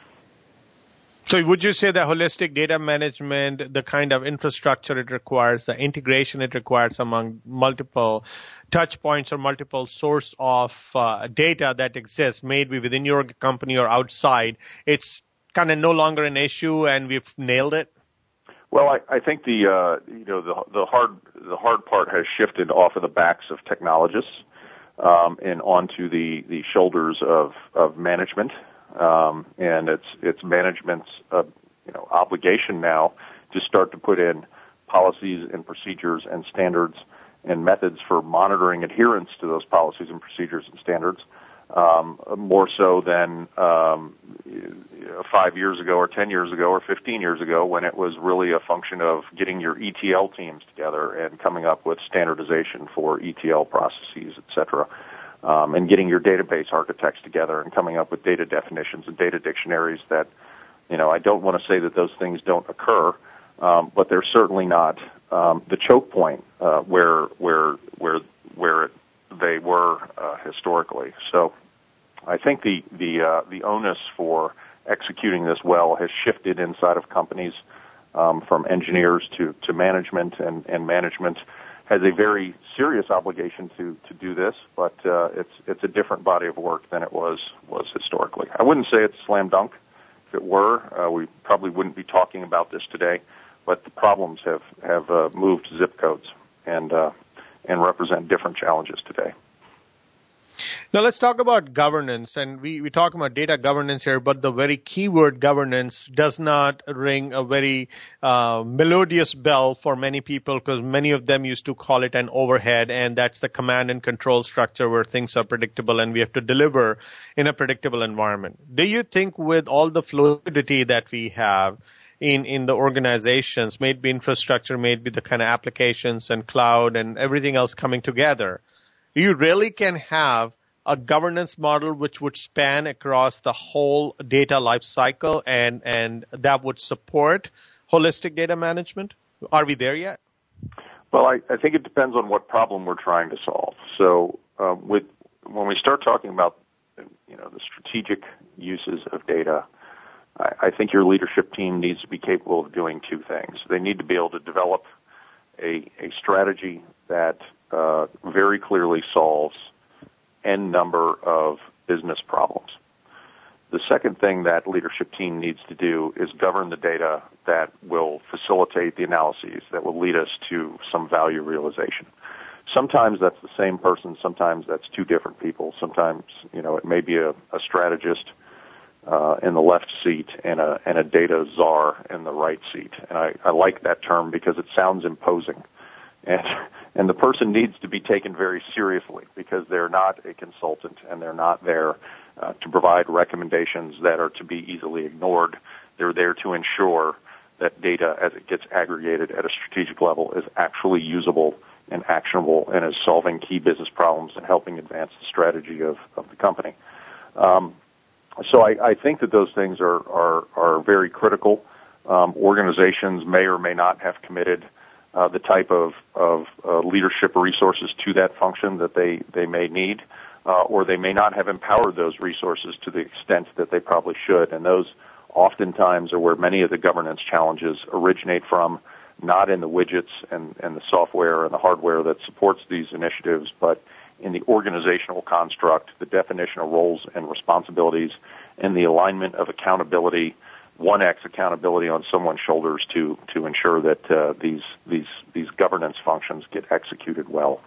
So would you say that holistic data management, the kind of infrastructure it requires, the integration it requires among multiple touch points or multiple source of uh, data that exists, maybe within your company or outside, it's kind of no longer an issue and we've nailed it? Well, I, I think the uh, you know the the hard the hard part has shifted off of the backs of technologists um, and onto the the shoulders of of management. Um, and it's it's management's uh, you know obligation now to start to put in policies and procedures and standards and methods for monitoring adherence to those policies and procedures and standards, um, more so than um, five years ago or ten years ago or fifteen years ago, when it was really a function of getting your E T L teams together and coming up with standardization for E T L processes, et cetera. Um, and getting your database architects together and coming up with data definitions and data dictionaries that, you know, I don't want to say that those things don't occur, um, but they're certainly not um, the choke point uh, where where where where it, they were uh, historically. So I think the the uh, the onus for executing this well has shifted inside of companies um, from engineers to to management, and, and management has a very serious obligation to, to do this, but uh, it's it's a different body of work than it was was historically. I wouldn't say it's a slam dunk. If it were, uh, we probably wouldn't be talking about this today. But the problems have have uh, moved zip codes and uh, and represent different challenges today. Now let's talk about governance, and we, we talk about data governance here, but the very keyword governance does not ring a very uh, melodious bell for many people, because many of them used to call it an overhead, and that's the command and control structure where things are predictable and we have to deliver in a predictable environment. Do you think with all the fluidity that we have in, in the organizations, may it be infrastructure, may it be the kind of applications and cloud and everything else coming together, you really can have a governance model which would span across the whole data lifecycle, and, and that would support holistic data management? Are we there yet? Well, I, I think it depends on what problem we're trying to solve. So, uh, with when we start talking about, you know, the strategic uses of data, I, I think your leadership team needs to be capable of doing two things. They need to be able to develop a, a strategy that uh, very clearly solves n number of business problems. The second thing that leadership team needs to do is govern the data that will facilitate the analyses that will lead us to some value realization. Sometimes that's the same person, sometimes that's two different people. Sometimes, you know, it may be a, a strategist uh, in the left seat and a and a data czar in the right seat. And I, I like that term because it sounds imposing. And, and the person needs to be taken very seriously, because they're not a consultant and they're not there uh, to provide recommendations that are to be easily ignored. They're there to ensure that data, as it gets aggregated at a strategic level, is actually usable and actionable and is solving key business problems and helping advance the strategy of, of the company. Um, so I, I think that those things are, are, are very critical. Um, organizations may or may not have committed Uh, the type of, of uh, leadership resources to that function that they, they may need. uh, or they may not have empowered those resources to the extent that they probably should. And those oftentimes are where many of the governance challenges originate from, not in the widgets and, and the software and the hardware that supports these initiatives, but in the organizational construct, the definition of roles and responsibilities, and the alignment of accountability, one X accountability on someone's shoulders to to ensure that uh, these these these governance functions get executed well.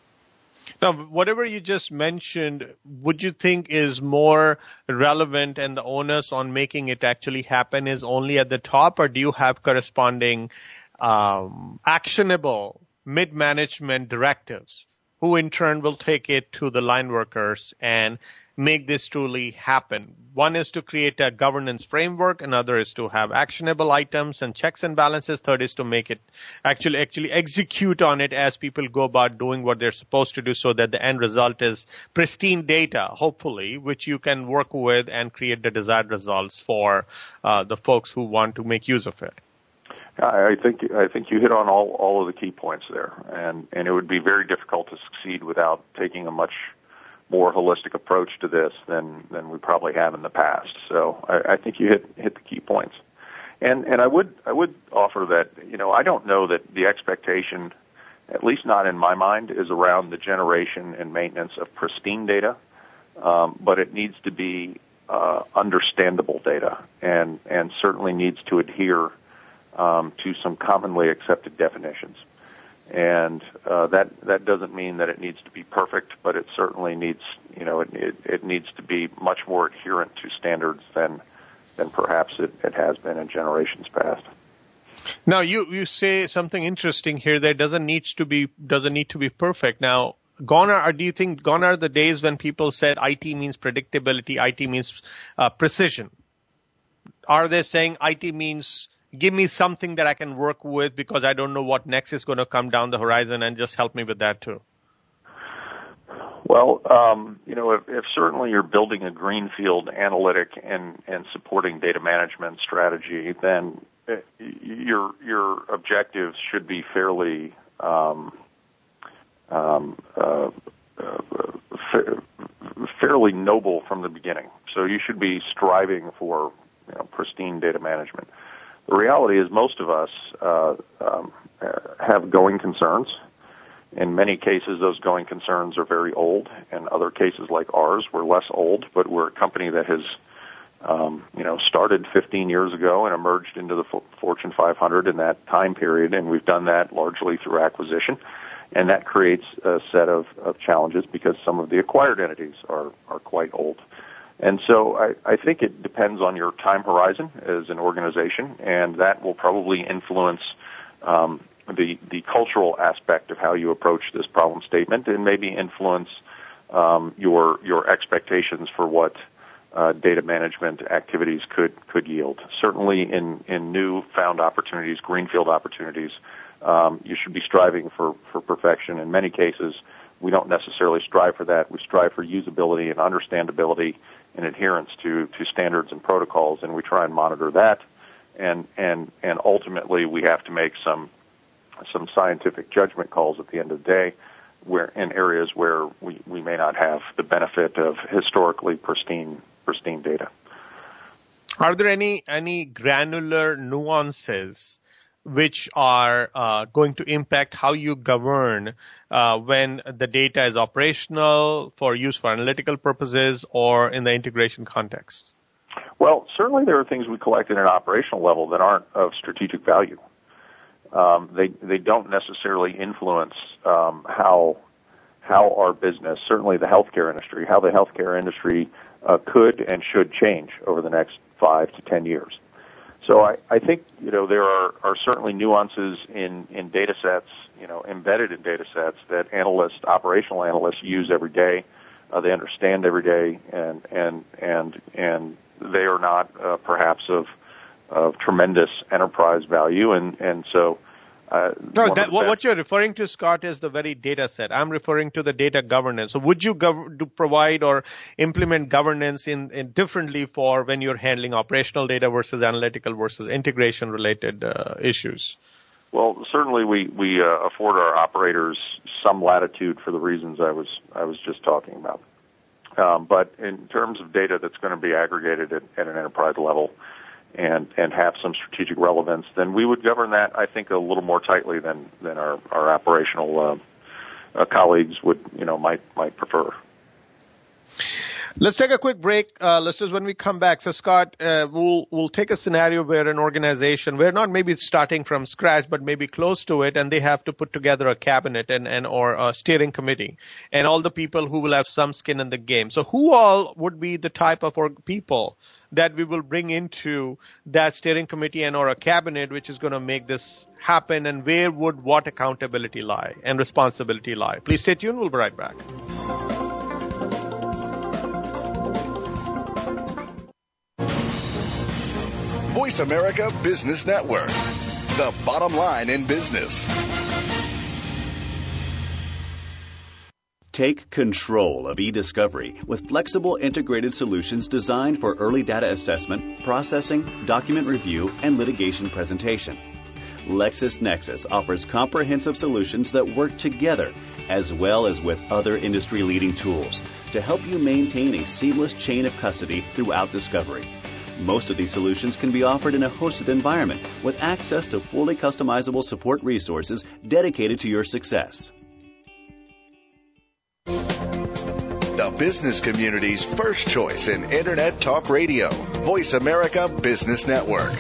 Now, whatever you just mentioned, would you think is more relevant, and the onus on making it actually happen is only at the top, or do you have corresponding um, actionable mid-management directives who in turn will take it to the line workers and make this truly happen? One is to create a governance framework, another is to have actionable items and checks and balances, third is to make it actually actually execute on it as people go about doing what they're supposed to do, so that the end result is pristine data, hopefully, which you can work with and create the desired results for uh, the folks who want to make use of it. I think I think you hit on all, all of the key points there, and, and it would be very difficult to succeed without taking a much more holistic approach to this than, than we probably have in the past. So I, I think you hit hit the key points, and and I would I would offer that, you know, I don't know that the expectation, at least not in my mind, is around the generation and maintenance of pristine data, um, but it needs to be uh, understandable data, and and certainly needs to adhere Um, to some commonly accepted definitions. And uh, that that doesn't mean that it needs to be perfect, but it certainly needs, you know, it, it, it needs to be much more adherent to standards than than perhaps it, it has been in generations past. Now, you, you say something interesting here that doesn't need to be doesn't need to be perfect. Now, gone are, do you think gone are the days when people said I T means predictability, I T means uh, precision? Are they saying I T means give me something that I can work with because I don't know what next is going to come down the horizon, and just help me with that too? Well, um, you know, if, if certainly you're building a greenfield analytic and, and supporting data management strategy, then your your objectives should be fairly um, um, uh, uh, fa- fairly noble from the beginning. So you should be striving for, you know, pristine data management. The reality is most of us uh, um, have going concerns. In many cases, those going concerns are very old. In other cases, like ours, we're less old, but we're a company that has, um, you know, started fifteen years ago and emerged into the Fortune five hundred in that time period, and we've done that largely through acquisition. And that creates a set of, of challenges because some of the acquired entities are, are quite old. And so I, I think it depends on your time horizon as an organization, and that will probably influence um, the the cultural aspect of how you approach this problem statement, and maybe influence um, your your expectations for what uh, data management activities could could yield. Certainly, in in new found opportunities, greenfield opportunities, um, you should be striving for for perfection. In many cases, we don't necessarily strive for that. We strive for usability and understandability and adherence to, to standards and protocols, and we try and monitor that. And, and, and ultimately, we have to make some, some scientific judgment calls at the end of the day, where in areas where we, we may not have the benefit of historically pristine, pristine data. Are there any, any granular nuances which are uh, going to impact how you govern uh, when the data is operational for use for analytical purposes or in the integration context? Well, certainly there are things we collect at an operational level that aren't of strategic value. Um, they they don't necessarily influence um, how how our business, certainly the healthcare industry, how the healthcare industry uh, could and should change over the next five to ten years. So I, I think, you know, there are, are certainly nuances in, in data sets, you know, embedded in data sets that analysts, operational analysts use every day. Uh, they understand every day, and, and, and, and they are not, uh, perhaps of, of tremendous enterprise value. And, and so, Uh, no, that, what, what you're referring to, Scott, is the very data set. I'm referring to the data governance. So would you gov- do provide or implement governance in, in differently for when you're handling operational data versus analytical versus integration-related uh, issues? Well, certainly we, we uh, afford our operators some latitude for the reasons I was I was just talking about. Um, but in terms of data that's going to be aggregated at, at an enterprise level and, and have some strategic relevance, then we would govern that, I think, a little more tightly than, than our, our operational uh, uh, colleagues would, you know, might might prefer. Let's take a quick break, uh, listeners. When we come back, so Scott, uh, we'll we'll take a scenario where an organization, where not maybe starting from scratch, but maybe close to it, and they have to put together a cabinet and, and or a steering committee, and all the people who will have some skin in the game. So who all would be the type of or people that we will bring into that steering committee and or a cabinet, which is going to make this happen, and where would what accountability lie and responsibility lie? Please stay tuned. We'll be right back. Voice America Business Network, the bottom line in business. Take control of e-discovery with flexible integrated solutions designed for early data assessment, processing, document review, and litigation presentation. LexisNexis offers comprehensive solutions that work together as well as with other industry-leading tools to help you maintain a seamless chain of custody throughout discovery. Most of these solutions can be offered in a hosted environment with access to fully customizable support resources dedicated to your success. The business community's first choice in Internet Talk Radio, Voice America Business Network.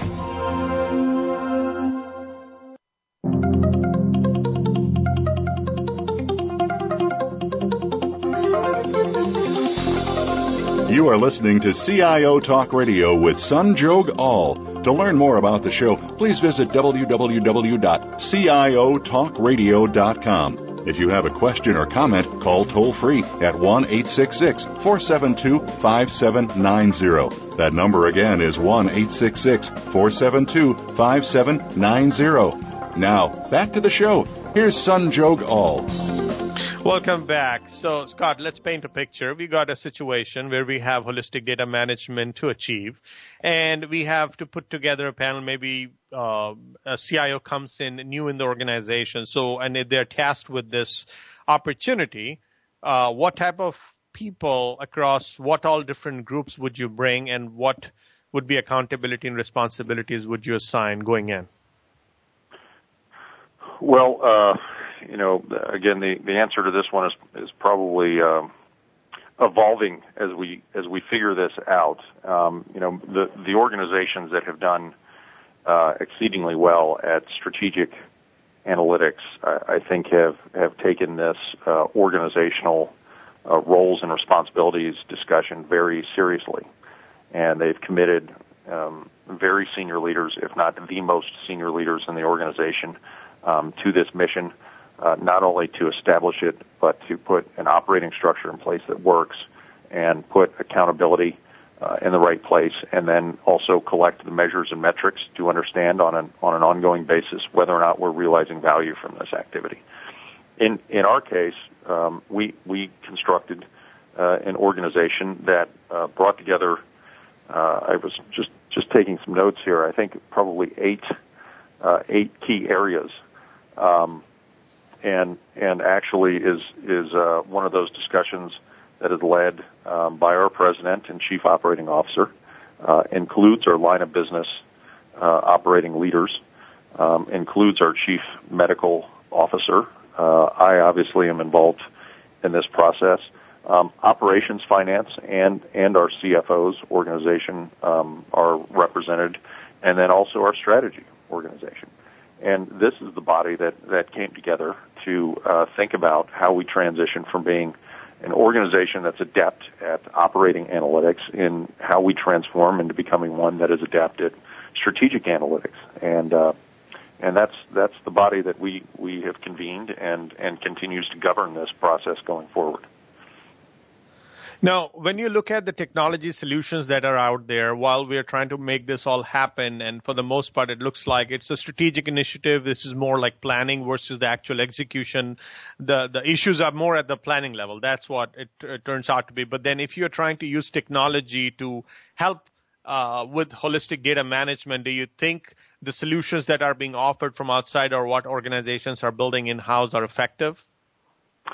You are listening to C I O Talk Radio with Sanjog Aul. To learn more about the show, please visit w w w dot c i o talk radio dot com. If you have a question or comment, call toll-free at one eight six six, four seven two, five seven nine zero. That number again is one eight six six, four seven two, five seven nine zero. Now, back to the show. Here's Sanjog Aul. Welcome back. So, Scott, let's paint a picture. We got a situation where we have holistic data management to achieve, and we have to put together a panel. Maybe uh, a C I O comes in new in the organization, so and they're tasked with this opportunity. Uh, what type of people across what all different groups would you bring, and what would be accountability and responsibilities would you assign going in? Well, uh, you know, again, the, the answer to this one is, is probably um, evolving as we as we figure this out. Um, you know, the the organizations that have done uh, exceedingly well at strategic analytics, I, I think, have have taken this uh, organizational uh, roles and responsibilities discussion very seriously, and they've committed um, very senior leaders, if not the most senior leaders in the organization, um, to this mission. Uh, not only to establish it, but to put an operating structure in place that works and put accountability uh, in the right place, and then also collect the measures and metrics to understand on an on an ongoing basis whether or not we're realizing value from this activity. In in our case, um, we we constructed uh, an organization that uh, brought together. Uh, I was just just taking some notes here. I think probably eight uh, eight key areas. Um, and and actually is is uh, one of those discussions that is led um, by our president and chief operating officer, uh, includes our line of business uh, operating leaders, um, includes our chief medical officer. Uh, I obviously am involved in this process. Um, operations, finance, and and our C F O's organization um, are represented, and then also our strategy organization. And this is the body that, that came together to uh, think about how we transition from being an organization that's adept at operating analytics in how we transform into becoming one that is adept at strategic analytics. And uh, and that's that's the body that we, we have convened and, and continues to govern this process going forward. Now, when you look at the technology solutions that are out there, while we're trying to make this all happen, and for the most part, it looks like it's a strategic initiative. This is more like planning versus the actual execution. The the issues are more at the planning level. That's what it, it turns out to be. But then if you're trying to use technology to help uh, with holistic data management, do you think the solutions that are being offered from outside or what organizations are building in-house are effective?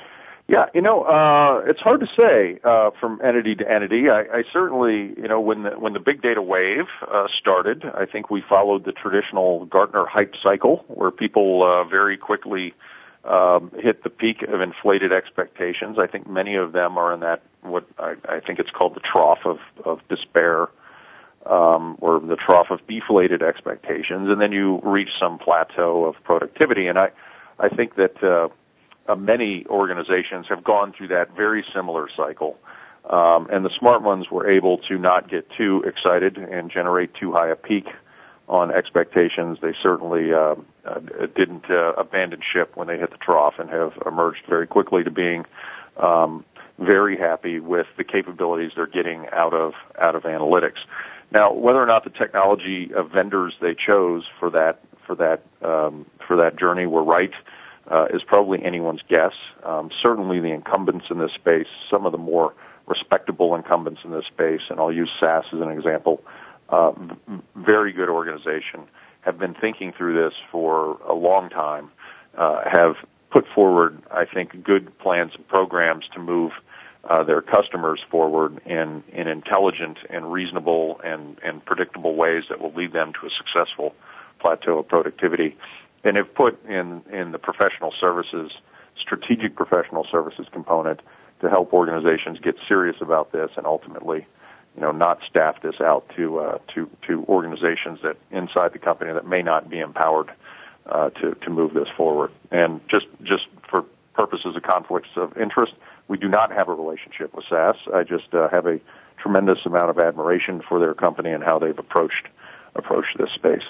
Yeah, you know, uh, it's hard to say uh, from entity to entity. I, I certainly, you know, when the when the big data wave uh, started, I think we followed the traditional Gartner hype cycle, where people uh, very quickly um, hit the peak of inflated expectations. I think many of them are in that what I, I think it's called the trough of of despair, um, or the trough of deflated expectations, and then you reach some plateau of productivity. And I, I think that. Uh, Uh, many organizations have gone through that very similar cycle, um, and the smart ones were able to not get too excited and generate too high a peak on expectations. They certainly uh, uh, didn't uh, abandon ship when they hit the trough, and have emerged very quickly to being um, very happy with the capabilities they're getting out of out of analytics. Now, whether or not the technology uh, vendors they chose for that for that um, for that journey were right Uh, is probably anyone's guess. Um, certainly the incumbents in this space, some of the more respectable incumbents in this space, and I'll use S A S as an example, uh, v- very good organization, have been thinking through this for a long time, uh, have put forward, I think, good plans and programs to move uh, their customers forward in, in intelligent and reasonable and, and predictable ways that will lead them to a successful plateau of productivity. And have put in, in the professional services, strategic professional services component to help organizations get serious about this and ultimately, you know, not staff this out to uh, to to organizations that inside the company that may not be empowered uh, to to move this forward. And just just for purposes of conflicts of interest, we do not have a relationship with S A S. I just uh, have a tremendous amount of admiration for their company and how they've approached approached this space.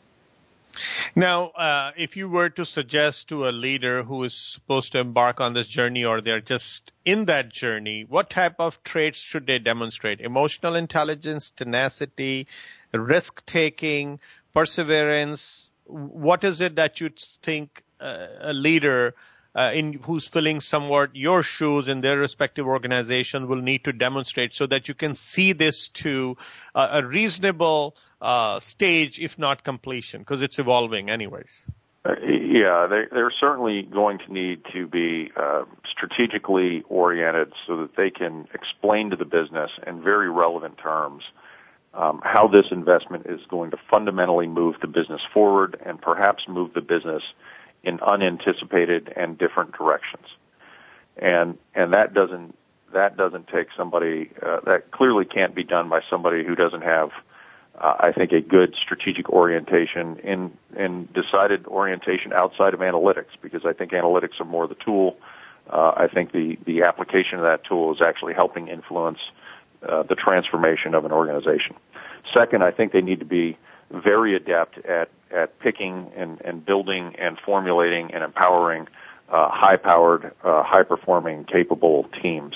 Now, uh, if you were to suggest to a leader who is supposed to embark on this journey, or they're just in that journey, what type of traits should they demonstrate? Emotional intelligence, tenacity, risk-taking, perseverance? What is it that you think uh, a leader uh, in who's filling somewhat your shoes in their respective organization will need to demonstrate so that you can see this to uh, a reasonable Uh, stage, if not completion, because it's evolving anyways? Uh, yeah, they, they're certainly going to need to be uh, strategically oriented so that they can explain to the business in very relevant terms um, how this investment is going to fundamentally move the business forward and perhaps move the business in unanticipated and different directions. And and that doesn't that doesn't take somebody uh, that clearly can't be done by somebody who doesn't have Uh, I think a good strategic orientation in, in decided orientation outside of analytics, because I think analytics are more the tool. Uh, I think the, the application of that tool is actually helping influence uh, the transformation of an organization. Second, I think they need to be very adept at, at picking and, and building and formulating and empowering uh, high-powered, uh, high-performing, capable teams.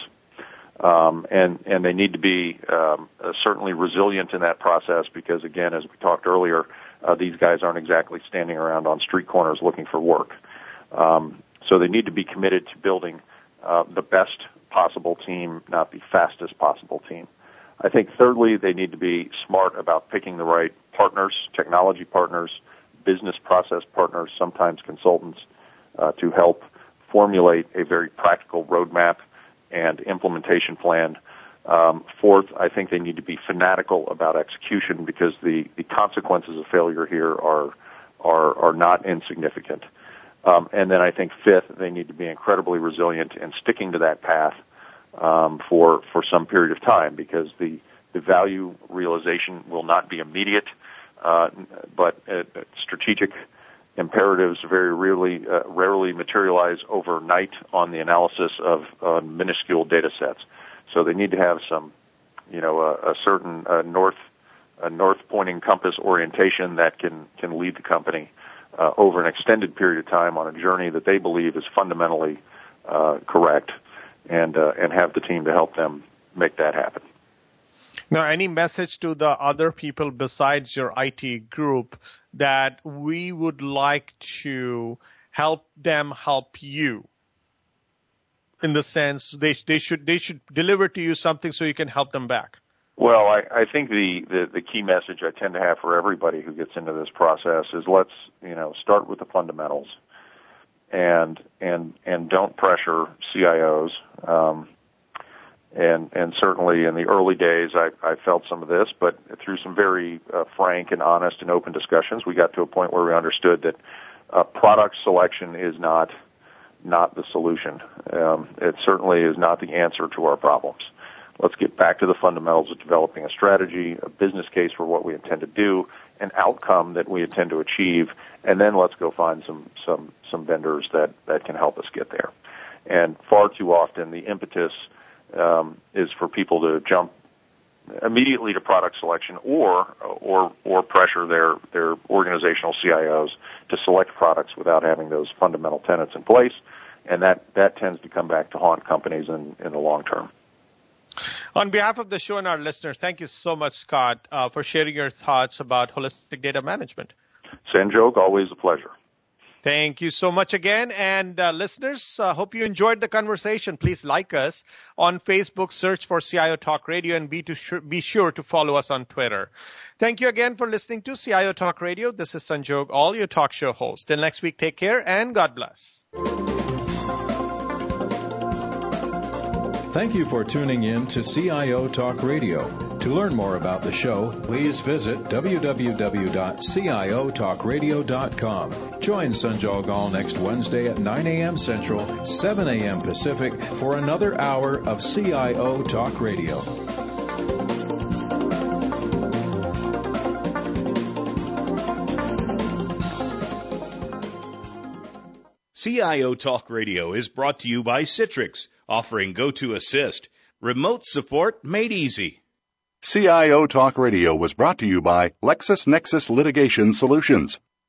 Um, and, and they need to be um, uh, certainly resilient in that process because, again, as we talked earlier, uh, these guys aren't exactly standing around on street corners looking for work. Um, so they need to be committed to building uh, the best possible team, not the fastest possible team. I think, thirdly, they need to be smart about picking the right partners, technology partners, business process partners, sometimes consultants, uh, to help formulate a very practical roadmap and implementation plan. Um, fourth, I think they need to be fanatical about execution because the, the consequences of failure here are are, are not insignificant. Um, and then I think fifth, they need to be incredibly resilient in sticking to that path um, for for some period of time because the the value realization will not be immediate, uh, but uh, strategic imperatives very rarely uh, rarely materialize overnight on the analysis of uh, minuscule data sets. So they need to have some, you know, a, a certain uh, north a north pointing compass orientation that can can lead the company uh, over an extended period of time on a journey that they believe is fundamentally uh, correct, and uh, and have the team to help them make that happen. Now, any message to the other people besides your I T group that we would like to help them help you? In the sense they they should they should deliver to you something so you can help them back. Well, I, I think the, the, the key message I tend to have for everybody who gets into this process is let's, you know, start with the fundamentals and and and don't pressure C I Os. Um, and and certainly in the early days, I, I felt some of this, but through some very uh, frank and honest and open discussions, we got to a point where we understood that uh, product selection is not not the solution. Um, it certainly is not the answer to our problems. Let's get back to the fundamentals of developing a strategy, a business case for what we intend to do, an outcome that we intend to achieve, and then let's go find some some some vendors that that can help us get there. And far too often, the impetus um, is for people to jump immediately to product selection, or or or pressure their their organizational C I Os to select products without having those fundamental tenets in place, and that that tends to come back to haunt companies in in the long term. On behalf of the show and our listeners, thank you so much, Scott, uh, for sharing your thoughts about holistic data management. Sanjog, always a pleasure. Thank you so much again. And uh, listeners, uh, hope you enjoyed the conversation. Please like us on Facebook, search for C I O Talk Radio, and be, to sh- be sure to follow us on Twitter. Thank you again for listening to C I O Talk Radio. This is Sanjog Aul, your talk show host. Till next week, take care and God bless. Thank you for tuning in to C I O Talk Radio. To learn more about the show, please visit w w w dot c i o talk radio dot com. Join Sanjog Aul next Wednesday at nine a.m. Central, seven a.m. Pacific for another hour of C I O Talk Radio. C I O Talk Radio is brought to you by Citrix, offering GoToAssist, remote support made easy. C I O Talk Radio was brought to you by LexisNexis Litigation Solutions.